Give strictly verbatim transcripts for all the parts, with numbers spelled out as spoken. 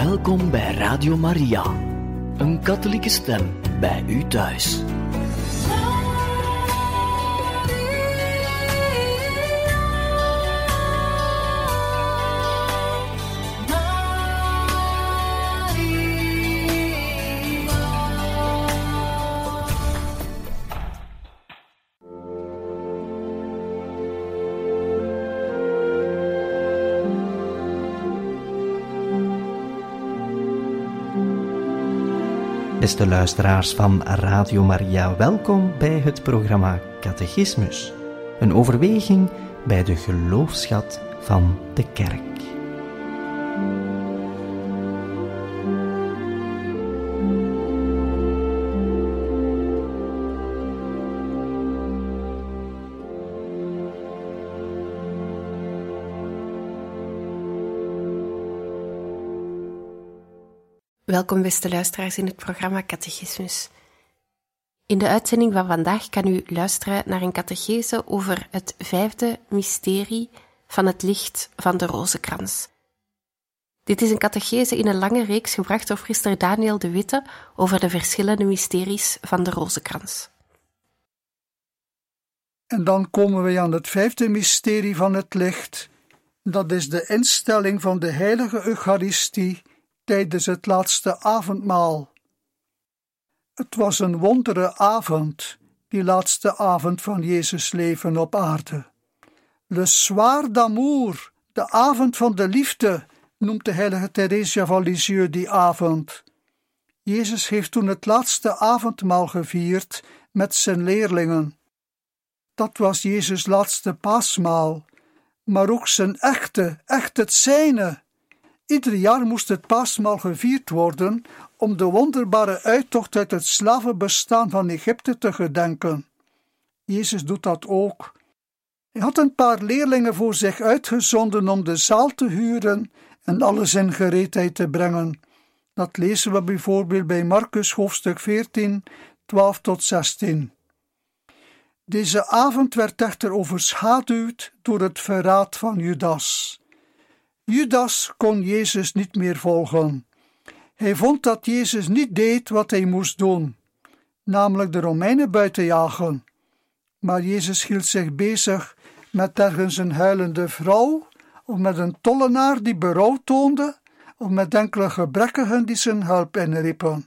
Welkom bij Radio Maria, een katholieke stem bij u thuis. Beste luisteraars van Radio Maria, welkom bij het programma Catechismus. Een overweging bij de geloofsschat van de Kerk. Welkom beste luisteraars in het programma Catechismus. In de uitzending van vandaag kan u luisteren naar een catechese over het vijfde mysterie van het licht van de rozenkrans. Dit is een catechese in een lange reeks gebracht door priester Daniel de Witte over de verschillende mysteries van de rozenkrans. En dan komen we aan het vijfde mysterie van het licht. Dat is de instelling van de heilige Eucharistie tijdens het laatste avondmaal. Het was een wondere avond, die laatste avond van Jezus' leven op aarde. Le soir d'amour, de avond van de liefde, noemt de heilige Theresia van Lisieux die avond. Jezus heeft toen het laatste avondmaal gevierd met zijn leerlingen. Dat was Jezus' laatste paasmaal, maar ook zijn echte, echt het zijne. Ieder jaar moest het paasmaal gevierd worden om de wonderbare uittocht uit het slavenbestaan van Egypte te gedenken. Jezus doet dat ook. Hij had een paar leerlingen voor zich uitgezonden om de zaal te huren en alles in gereedheid te brengen. Dat lezen we bijvoorbeeld bij Marcus hoofdstuk veertien, twaalf tot zestien. Deze avond werd echter overschaduwd door het verraad van Judas. Judas kon Jezus niet meer volgen. Hij vond dat Jezus niet deed wat hij moest doen, namelijk de Romeinen buiten jagen. Maar Jezus hield zich bezig met ergens een huilende vrouw, of met een tollenaar die berouw toonde, of met enkele gebrekkigen die zijn hulp inriepen.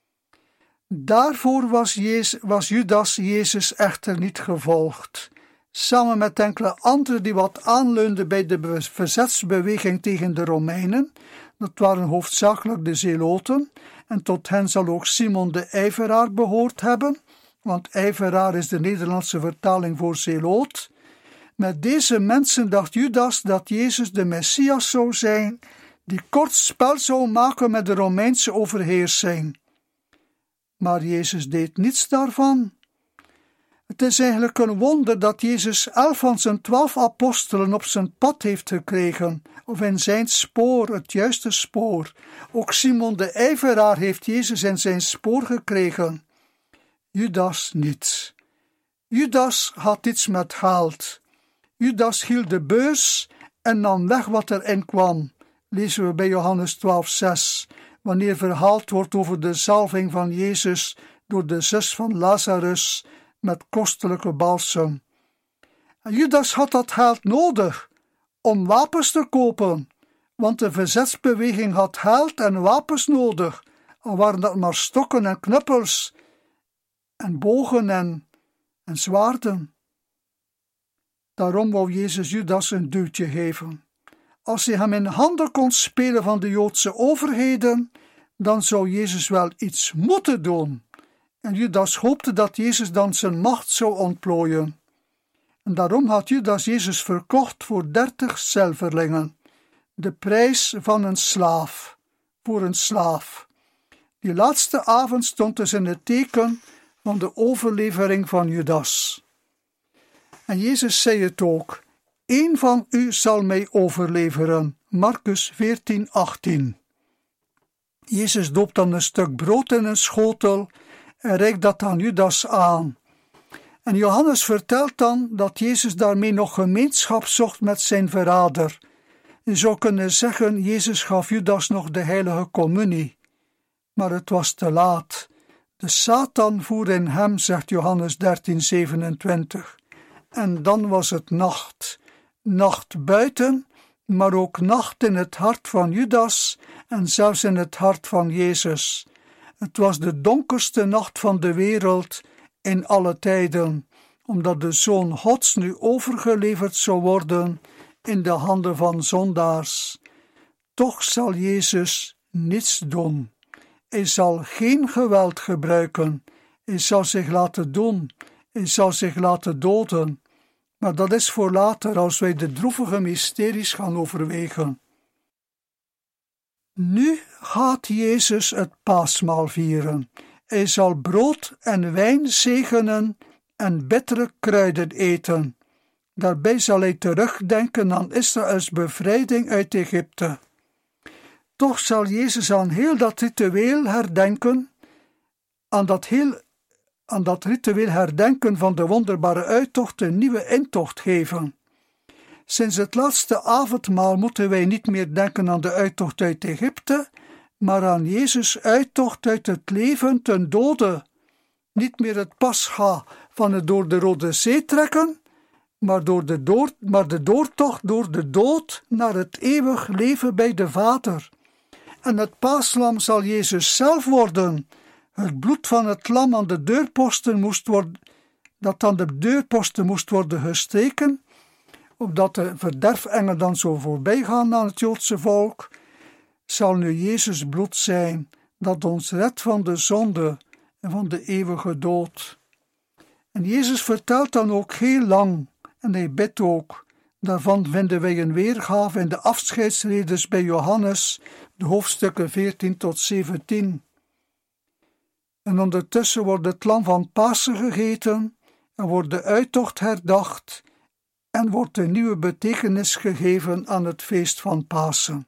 Daarvoor was, Jezus, was Judas Jezus echter niet gevolgd. Samen met enkele anderen die wat aanleunden bij de verzetsbeweging tegen de Romeinen, dat waren hoofdzakelijk de Zeloten, en tot hen zal ook Simon de Ijveraar behoord hebben, want Ijveraar is de Nederlandse vertaling voor Zeloot. Met deze mensen dacht Judas dat Jezus de Messias zou zijn, die kort spel zou maken met de Romeinse overheersing. Maar Jezus deed niets daarvan. Het is eigenlijk een wonder dat Jezus elf van zijn twaalf apostelen op zijn pad heeft gekregen, of in zijn spoor, het juiste spoor. Ook Simon de Ijveraar heeft Jezus in zijn spoor gekregen. Judas niet. Judas had iets met geld. Judas hield de beurs en nam weg wat erin kwam. Lezen we bij Johannes twaalf, zes, wanneer verhaald wordt over de zalving van Jezus door de zus van Lazarus met kostelijke balsem. En Judas had dat geld nodig om wapens te kopen, want de verzetsbeweging had geld en wapens nodig, al waren dat maar stokken en knuppels en bogen en, en zwaarden. Daarom wou Jezus Judas een duwtje geven. Als hij hem in handen kon spelen van de Joodse overheden, dan zou Jezus wel iets moeten doen. En Judas hoopte dat Jezus dan zijn macht zou ontplooien. En daarom had Judas Jezus verkocht voor dertig zilverlingen, de prijs van een slaaf, voor een slaaf. Die laatste avond stond dus in het teken van de overlevering van Judas. En Jezus zei het ook, één van u zal mij overleveren, Marcus veertien, achttien. Jezus doopt dan een stuk brood in een schotel en reikt dat aan Judas aan. En Johannes vertelt dan dat Jezus daarmee nog gemeenschap zocht met zijn verrader. Je zou kunnen zeggen, Jezus gaf Judas nog de heilige communie. Maar het was te laat. De Satan voer in hem, zegt Johannes dertien zevenentwintig. En dan was het nacht. Nacht buiten, maar ook nacht in het hart van Judas en zelfs in het hart van Jezus. Het was de donkerste nacht van de wereld in alle tijden, omdat de Zoon Gods nu overgeleverd zou worden in de handen van zondaars. Toch zal Jezus niets doen. Hij zal geen geweld gebruiken. Hij zal zich laten doen. Hij zal zich laten doden. Maar dat is voor later, als wij de droevige mysteries gaan overwegen. Nu gaat Jezus het paasmaal vieren. Hij zal brood en wijn zegenen en bittere kruiden eten. Daarbij zal hij terugdenken aan Israëls bevrijding uit Egypte. Toch zal Jezus aan heel dat ritueel herdenken, aan dat, heel, aan dat ritueel herdenken van de wonderbare uittocht een nieuwe intocht geven. Sinds het laatste avondmaal moeten wij niet meer denken aan de uittocht uit Egypte, maar aan Jezus' uittocht uit het leven ten dode. Niet meer het pascha van het door de Rode Zee trekken, maar, door de, door, maar de doortocht door de dood naar het eeuwig leven bij de Vader. En het paaslam zal Jezus zelf worden. Het bloed van het lam aan de deurposten moest worden, dat aan de deurposten moest worden gestreken, opdat de verderfengel dan zo voorbij gaan aan het Joodse volk, zal nu Jezus bloed zijn, dat ons redt van de zonde en van de eeuwige dood. En Jezus vertelt dan ook heel lang, en hij bidt ook. Daarvan vinden wij een weergave in de afscheidsredes bij Johannes, de hoofdstukken veertien tot zeventien. En ondertussen wordt het lam van Pasen gegeten, en wordt de uittocht herdacht, en wordt een nieuwe betekenis gegeven aan het feest van Pasen.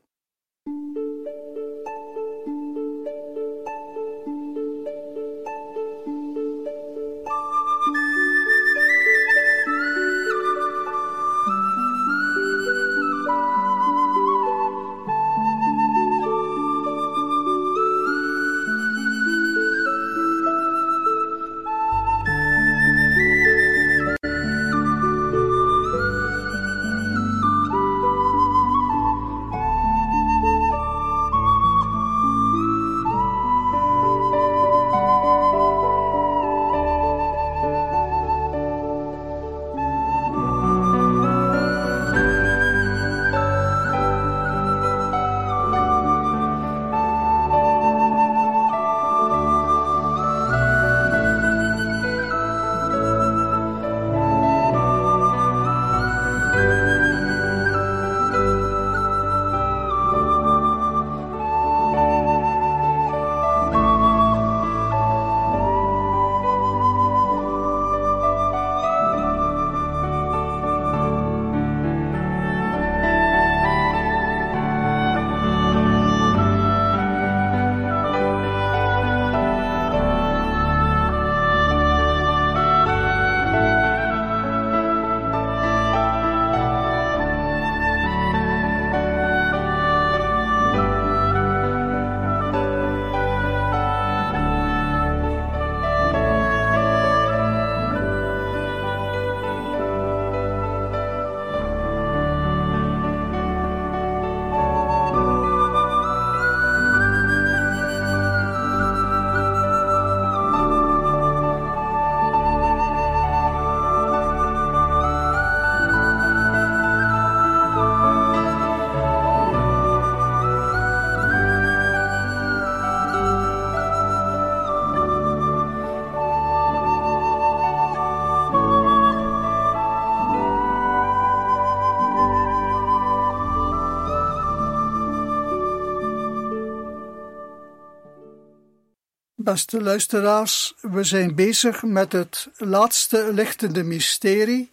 Beste luisteraars, we zijn bezig met het laatste lichtende mysterie,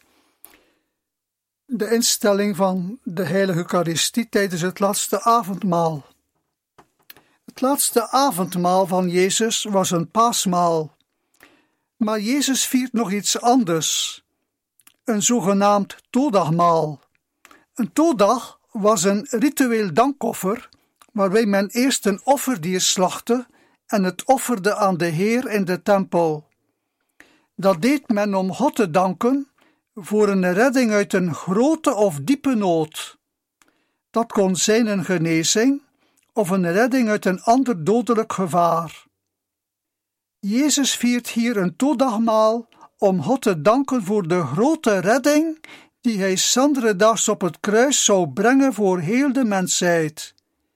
de instelling van de heilige Eucharistie tijdens het laatste avondmaal. Het laatste avondmaal van Jezus was een paasmaal, maar Jezus viert nog iets anders, een zogenaamd todagmaal. Een todag was een ritueel dankoffer, waarbij men eerst een offerdier slachtte en het offerde aan de Heer in de tempel. Dat deed men om God te danken voor een redding uit een grote of diepe nood. Dat kon zijn een genezing of een redding uit een ander dodelijk gevaar. Jezus viert hier een todagmaal om God te danken voor de grote redding die hij zanderdaags op het kruis zou brengen voor heel de mensheid.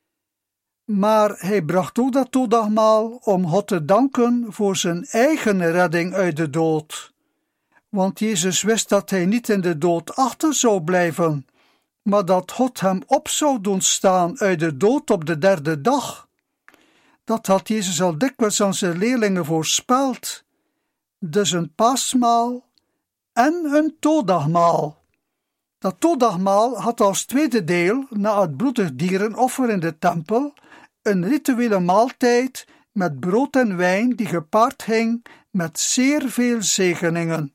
Maar hij bracht ook dat todagmaal om God te danken voor zijn eigen redding uit de dood. Want Jezus wist dat hij niet in de dood achter zou blijven, maar dat God hem op zou doen staan uit de dood op de derde dag. Dat had Jezus al dikwijls aan zijn leerlingen voorspeld. Dus een paasmaal en een todagmaal. Dat todagmaal had als tweede deel, na het bloedig dierenoffer in de tempel, een rituele maaltijd met brood en wijn die gepaard ging met zeer veel zegeningen.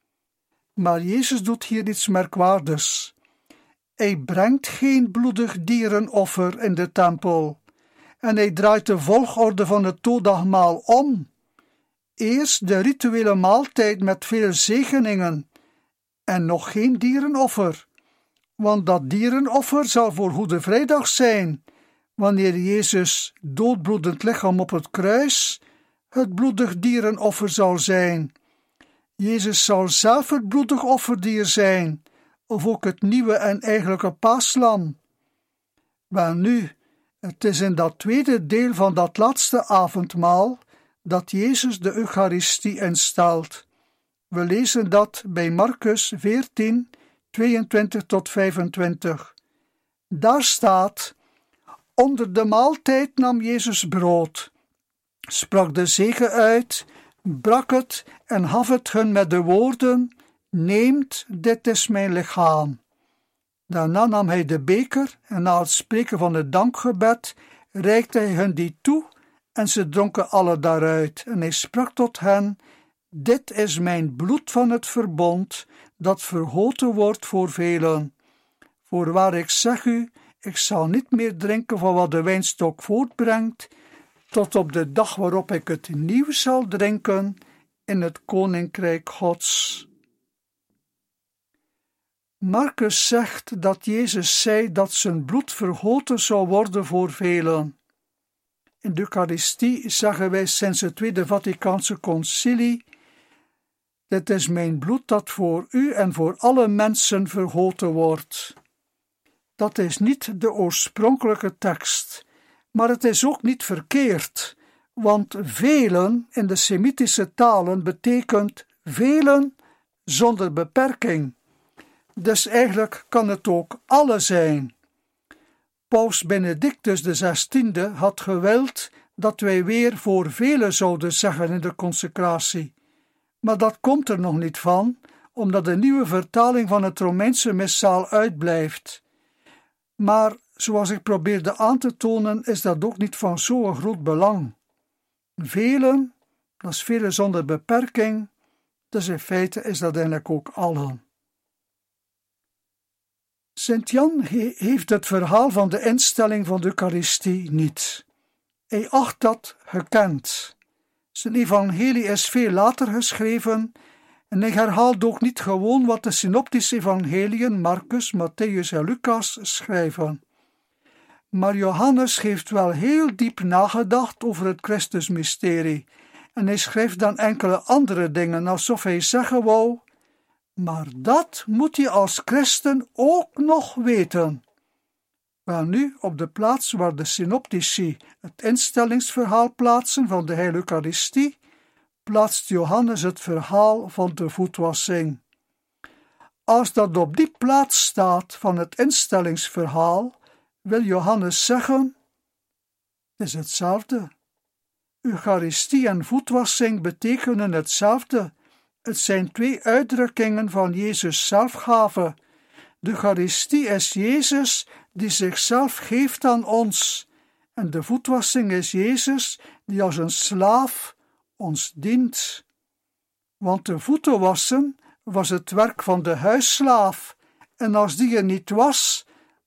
Maar Jezus doet hier iets merkwaardigs. Hij brengt geen bloedig dierenoffer in de tempel en hij draait de volgorde van het todagmaal om. Eerst de rituele maaltijd met veel zegeningen en nog geen dierenoffer, want dat dierenoffer zal voor Goede Vrijdag zijn, wanneer Jezus doodbloedend lichaam op het kruis het bloedig dierenoffer zal zijn. Jezus zal zelf het bloedig offerdier zijn, of ook het nieuwe en eigenlijke paaslam. Welnu, het is in dat tweede deel van dat laatste avondmaal dat Jezus de Eucharistie instelt. We lezen dat bij Marcus veertien, tweeëntwintig tot vijfentwintig. Daar staat: onder de maaltijd nam Jezus brood, sprak de zegen uit, brak het en gaf het hun met de woorden: neemt, dit is mijn lichaam. Daarna nam hij de beker en na het spreken van het dankgebed reikte hij hun die toe en ze dronken alle daaruit. En hij sprak tot hen: dit is mijn bloed van het verbond, dat vergoten wordt voor velen. Voorwaar ik zeg u, ik zal niet meer drinken van wat de wijnstok voortbrengt, tot op de dag waarop ik het nieuw zal drinken in het koninkrijk Gods. Marcus zegt dat Jezus zei dat zijn bloed vergoten zou worden voor velen. In de Eucharistie zeggen wij sinds het Tweede Vaticaanse Concilie: dit is mijn bloed dat voor u en voor alle mensen vergoten wordt. Dat is niet de oorspronkelijke tekst, maar het is ook niet verkeerd, want velen in de Semitische talen betekent velen zonder beperking. Dus eigenlijk kan het ook alle zijn. Paus Benedictus de zestiende had gewild dat wij weer voor velen zouden zeggen in de consecratie. Maar dat komt er nog niet van, omdat de nieuwe vertaling van het Romeinse missaal uitblijft. Maar, zoals ik probeerde aan te tonen, is dat ook niet van zo'n groot belang. Velen, dat is velen zonder beperking, dus in feite is dat eigenlijk ook allen. Sint Jan he- heeft het verhaal van de instelling van de Eucharistie niet. Hij acht dat gekend. Zijn evangelie is veel later geschreven en hij herhaalt ook niet gewoon wat de synoptische evangeliën Marcus, Matthäus en Lucas schrijven. Maar Johannes heeft wel heel diep nagedacht over het Christusmysterie en hij schrijft dan enkele andere dingen alsof hij zeggen wou: maar dat moet je als christen ook nog weten. Welnu, op de plaats waar de synoptici het instellingsverhaal plaatsen van de Heilige Eucharistie, plaatst Johannes het verhaal van de voetwassing. Als dat op die plaats staat van het instellingsverhaal, wil Johannes zeggen: het is hetzelfde. Eucharistie en voetwassing betekenen hetzelfde. Het zijn twee uitdrukkingen van Jezus' zelfgave. De Eucharistie is Jezus die zichzelf geeft aan ons, en de voetwassing is Jezus die als een slaaf ons dient. Want de voeten wassen was het werk van de huisslaaf, en als die er niet was,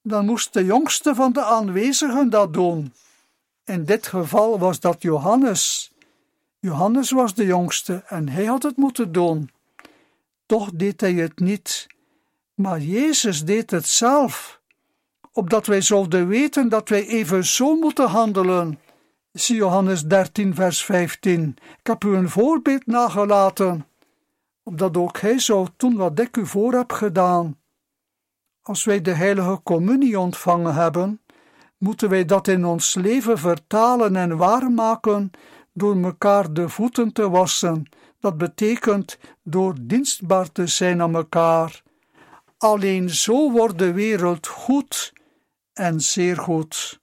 dan moest de jongste van de aanwezigen dat doen. In dit geval was dat Johannes. Johannes was de jongste en hij had het moeten doen. Toch deed hij het niet. Maar Jezus deed het zelf, opdat wij zouden weten dat wij even zo moeten handelen. Zie Johannes dertien, vers vijftien. Ik heb u een voorbeeld nagelaten, opdat ook hij zou doen wat ik u voor heb gedaan. Als wij de heilige communie ontvangen hebben, moeten wij dat in ons leven vertalen en waarmaken door mekaar de voeten te wassen. Dat betekent door dienstbaar te zijn aan mekaar. Alleen zo wordt de wereld goed en zeer goed.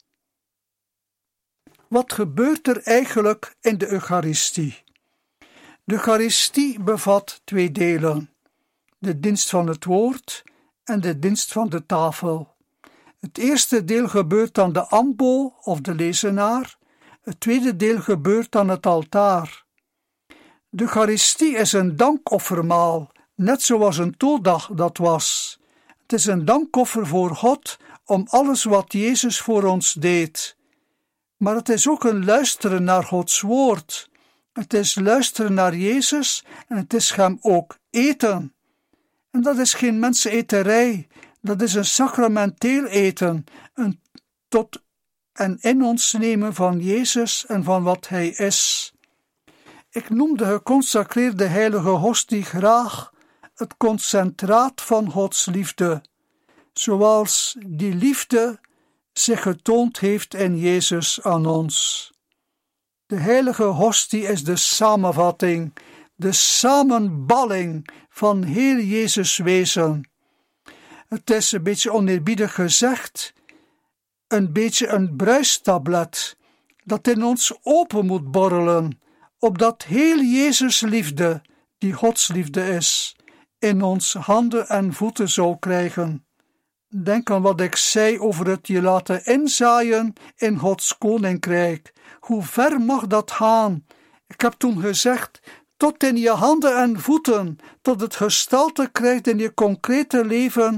Wat gebeurt er eigenlijk in de Eucharistie? De Eucharistie bevat twee delen: de dienst van het woord en de dienst van de tafel. Het eerste deel gebeurt aan de ambo of de lezenaar, het tweede deel gebeurt aan het altaar. De Eucharistie is een dankoffermaal, net zoals een toldag dat was. Het is een dankoffer voor God om alles wat Jezus voor ons deed. Maar het is ook een luisteren naar Gods woord. Het is luisteren naar Jezus en het is hem ook eten. En dat is geen menseneterij, dat is een sacramenteel eten, een tot en in ons nemen van Jezus en van wat hij is. Ik noem de geconsacreerde heilige hostie graag het concentraat van Gods liefde, zoals die liefde zich getoond heeft in Jezus aan ons. De heilige hostie is de samenvatting, de samenballing van heel Jezus wezen. Het is een beetje oneerbiedig gezegd, een beetje een bruistablet dat in ons open moet borrelen, opdat heel Jezus liefde, die Gods liefde is, in ons handen en voeten zou krijgen. Denk aan wat ik zei over het je laten inzaaien in Gods koninkrijk. Hoe ver mag dat gaan? Ik heb toen gezegd, tot in je handen en voeten, tot het gestalte krijgt in je concrete leven,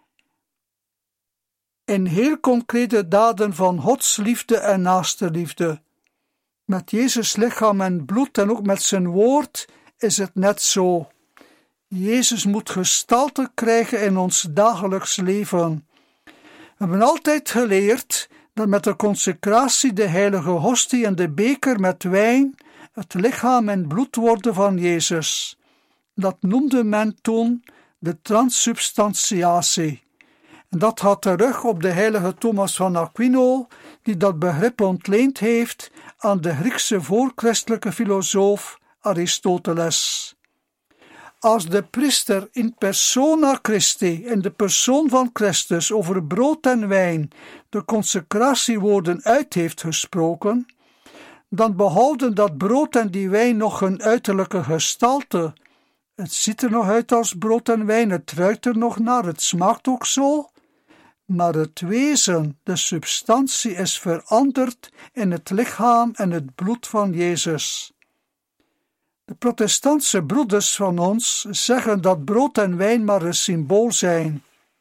in heel concrete daden van Gods liefde en naastenliefde. Met Jezus lichaam en bloed en ook met zijn woord is het net zo. Jezus moet gestalte krijgen in ons dagelijks leven. We hebben altijd geleerd dat met de consecratie de heilige hostie en de beker met wijn het lichaam en bloed worden van Jezus. Dat noemde men toen de transsubstantiatie. En dat gaat terug op de heilige Thomas van Aquino, die dat begrip ontleend heeft aan de Griekse voorchristelijke filosoof Aristoteles. Als de priester in persona Christi, in de persoon van Christus, over brood en wijn de consecratiewoorden uit heeft gesproken, dan behouden dat brood en die wijn nog een uiterlijke gestalte. Het ziet er nog uit als brood en wijn, het ruikt er nog naar, het smaakt ook zo. Maar het wezen, de substantie, is veranderd in het lichaam en het bloed van Jezus. De protestantse broeders van ons zeggen dat brood en wijn maar een symbool zijn.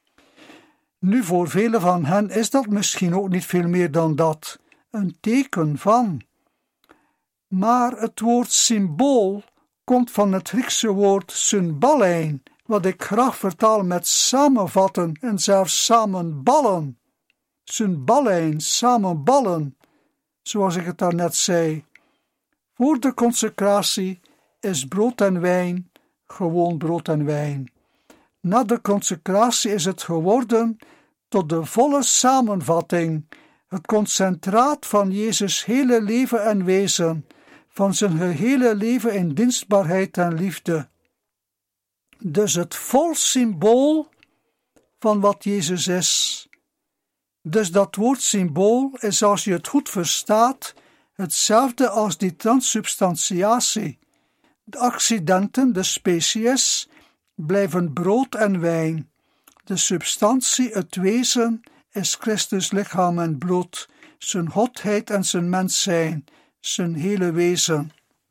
Nu, voor velen van hen is dat misschien ook niet veel meer dan dat, een teken van. Maar het woord symbool komt van het Griekse woord synballein, wat ik graag vertaal met samenvatten en zelfs samenballen. Synballein, samenballen, zoals ik het daarnet zei. Voor de consecratie is brood en wijn gewoon brood en wijn. Na de consecratie is het geworden tot de volle samenvatting, het concentraat van Jezus' hele leven en wezen, van zijn gehele leven in dienstbaarheid en liefde. Dus het vol symbool van wat Jezus is. Dus dat woord symbool is, als je het goed verstaat, hetzelfde als die transsubstantiatie. De accidenten, de species, blijven brood en wijn. De substantie, het wezen, is Christus lichaam en bloed, zijn godheid en zijn mens zijn, zijn hele wezen.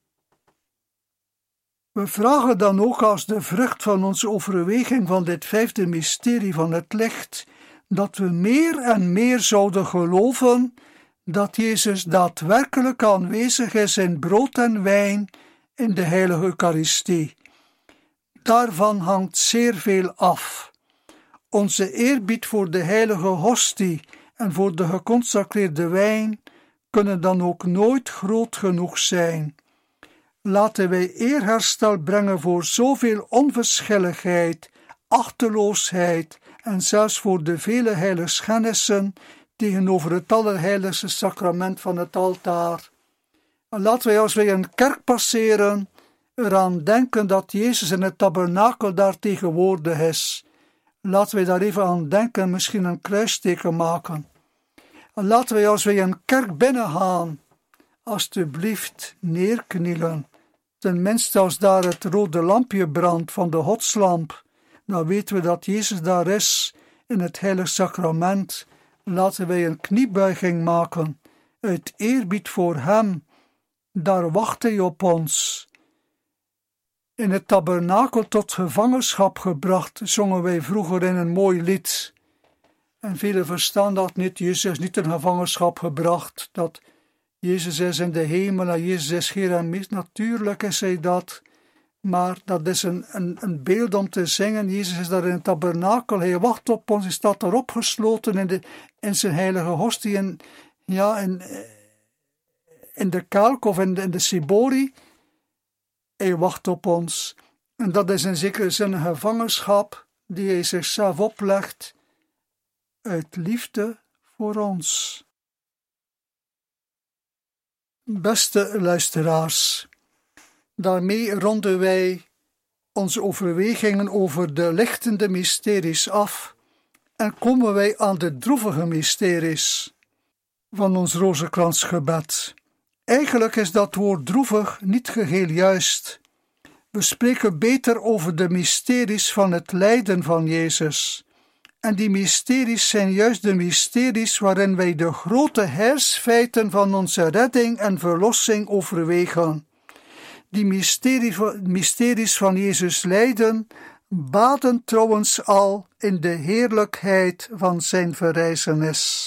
We vragen dan ook als de vrucht van onze overweging van dit vijfde mysterie van het licht dat we meer en meer zouden geloven dat Jezus daadwerkelijk aanwezig is in brood en wijn in de heilige Eucharistie. Daarvan hangt zeer veel af. Onze eerbied voor de heilige hostie en voor de geconsacreerde wijn kunnen dan ook nooit groot genoeg zijn. Laten wij eerherstel brengen voor zoveel onverschilligheid, achteloosheid en zelfs voor de vele heiligschennissen tegenover het allerheiligste sacrament van het altaar. En laten wij als wij een kerk passeren eraan denken dat Jezus in het tabernakel daar tegenwoordig is. Laten wij daar even aan denken, misschien een kruisteken maken. En laten wij als wij een kerk binnengaan, alstublieft neerknielen. Tenminste als daar het rode lampje brandt van de godslamp, dan weten we dat Jezus daar is in het heilig sacrament. Laten wij een kniebuiging maken, uit eerbied voor hem. Daar wacht hij op ons. In het tabernakel tot gevangenschap gebracht, zongen wij vroeger in een mooi lied. En velen verstaan dat niet. Jezus is niet in gevangenschap gebracht. Dat Jezus is in de hemel en Jezus is Heer en Meester. Natuurlijk is hij dat. Maar dat is een, een, een beeld om te zingen. Jezus is daar in het tabernakel. Hij wacht op ons. Hij staat daar opgesloten in, de, in zijn heilige hostie. En, ja, in, in de kelk of in de, in de cibori. Hij wacht op ons. En dat is in zekere zin een gevangenschap die hij zichzelf oplegt uit liefde voor ons. Beste luisteraars, daarmee ronden wij onze overwegingen over de lichtende mysteries af en komen wij aan de droevige mysteries van ons rozenkransgebed. Eigenlijk is dat woord droevig niet geheel juist. We spreken beter over de mysteries van het lijden van Jezus. En die mysteries zijn juist de mysteries waarin wij de grote heilsfeiten van onze redding en verlossing overwegen. Die mysteries van Jezus lijden baden trouwens al in de heerlijkheid van zijn verrijzenis.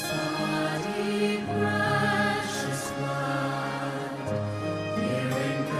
Precious body, precious blood, here in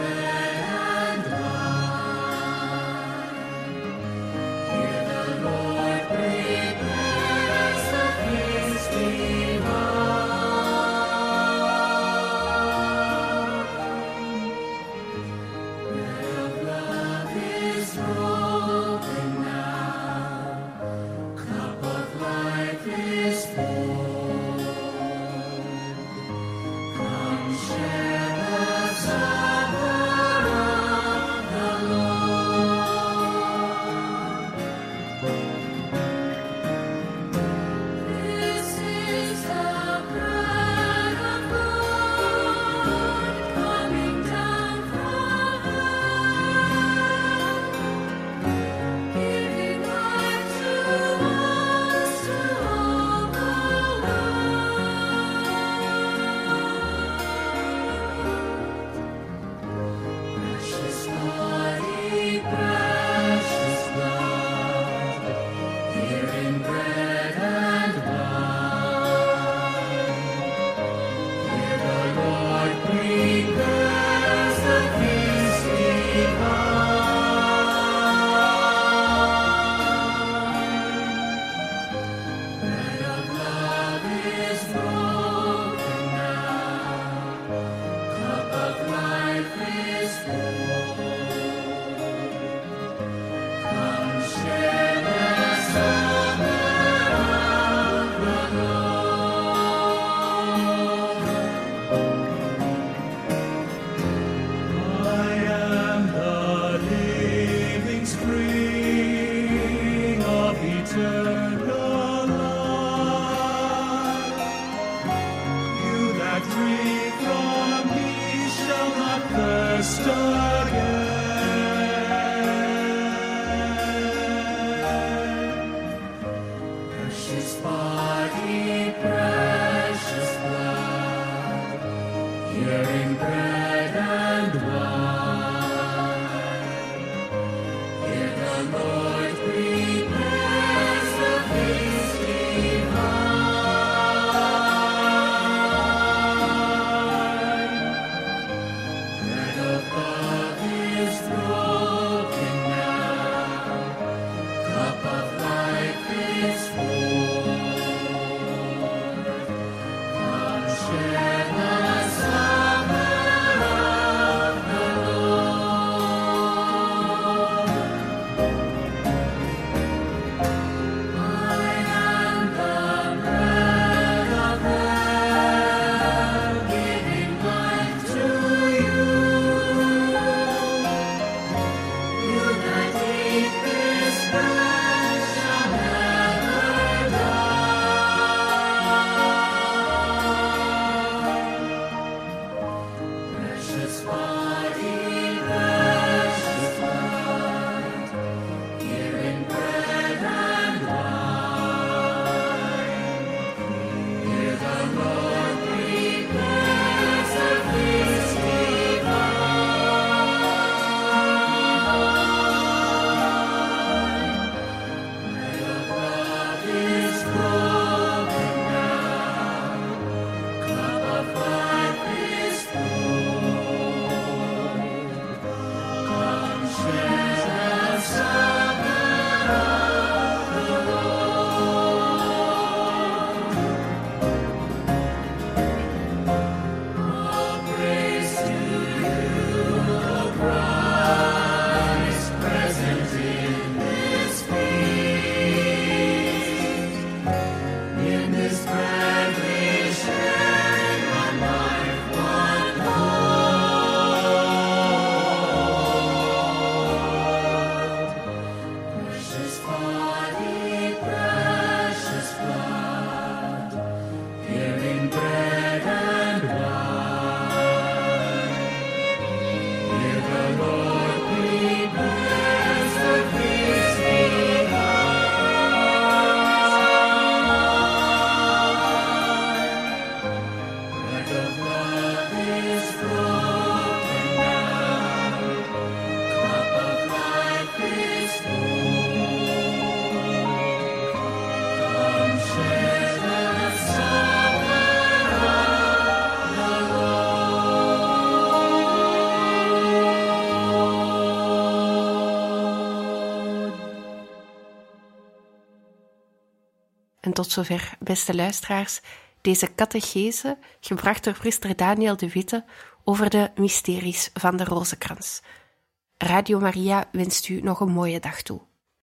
En tot zover, beste luisteraars, deze catechese, gebracht door priester Daniel de Witte, over de mysteries van de Rozenkrans. Radio Maria wenst u nog een mooie dag toe.